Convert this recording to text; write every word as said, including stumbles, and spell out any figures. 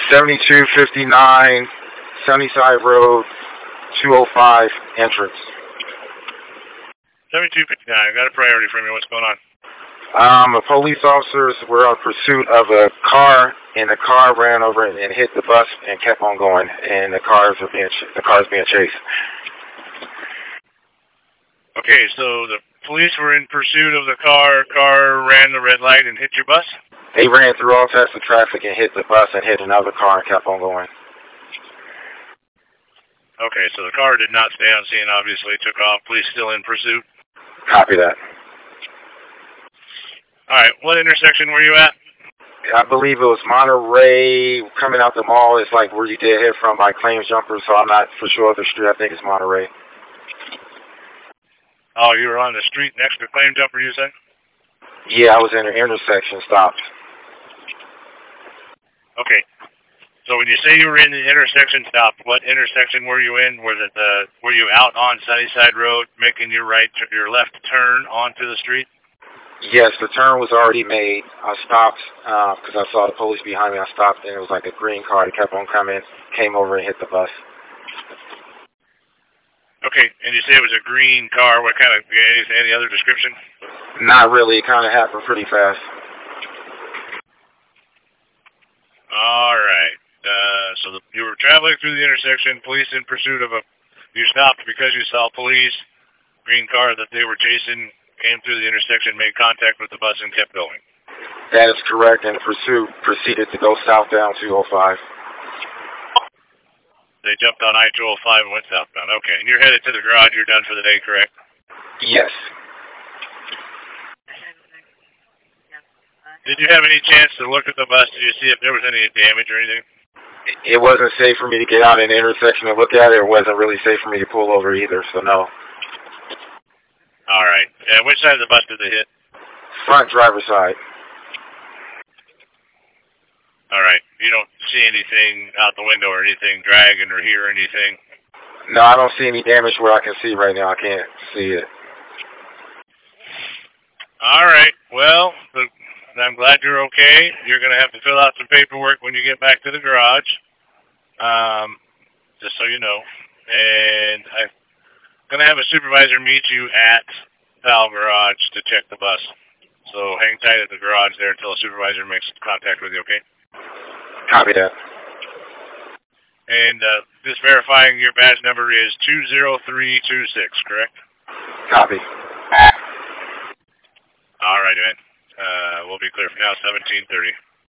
seventy-two fifty-nine Sunnyside Road, two oh five entrance. seventy-two fifty-nine, I got a priority from you. What's going on? Um, the police officers were on pursuit of a car, and the car ran over and hit the bus and kept on going, and the cars are being ch- the cars being chased. Okay, so the police were in pursuit of the car. Car ran the red light and hit your bus? They ran through all types of traffic and hit the bus and hit another car and kept on going. Okay, so the car did not stay on scene, obviously. Took off. Police still in pursuit? Copy that. All right, what intersection were you at? I believe it was Monterey coming out the mall. It's like where you did hit from by Claims Jumper, so I'm not for sure of the street. I think it's Monterey. Oh, you were on the street next to Claim Jumper, you said? Yeah, I was in an intersection, stopped. Okay. So when you say you were in the intersection stop, what intersection were you in? Was it the, were you out on Sunnyside Road making your right, your left turn onto the street? Yes, the turn was already made. I stopped because uh, I saw the police behind me. I stopped, and it was like a green car that kept on coming, came over and hit the bus. Okay, and you say it was a green car. What kind of, any, any other description? Not really. It kind of happened pretty fast. All right. Uh, so the, you were traveling through the intersection, police in pursuit of a, you stopped because you saw police, green car that they were chasing, came through the intersection, made contact with the bus, and kept going. That is correct, and the pursuit proceeded to go southbound two oh five. They jumped on I two oh five and went southbound. Okay, and you're headed to the garage. You're done for the day, correct? Yes. Did you have any chance to look at the bus? Did you see if there was any damage or anything? It wasn't safe for me to get out in the intersection and look at it. It wasn't really safe for me to pull over either, so no. All right. And which side of the bus did they hit? Front driver's side. All right. You don't see anything out the window or anything dragging or hear anything? No, I don't see any damage where I can see right now. I can't see it. All right. Well, the, I'm glad you're okay. You're going to have to fill out some paperwork when you get back to the garage, um, just so you know. And I'm going to have a supervisor meet you at Powell Garage to check the bus. So hang tight at the garage there until a supervisor makes contact with you, okay? Copy that. And uh, just verifying your badge number is two zero three two six, correct? Copy. All right, man. Uh, we'll be clear for now, seventeen thirty.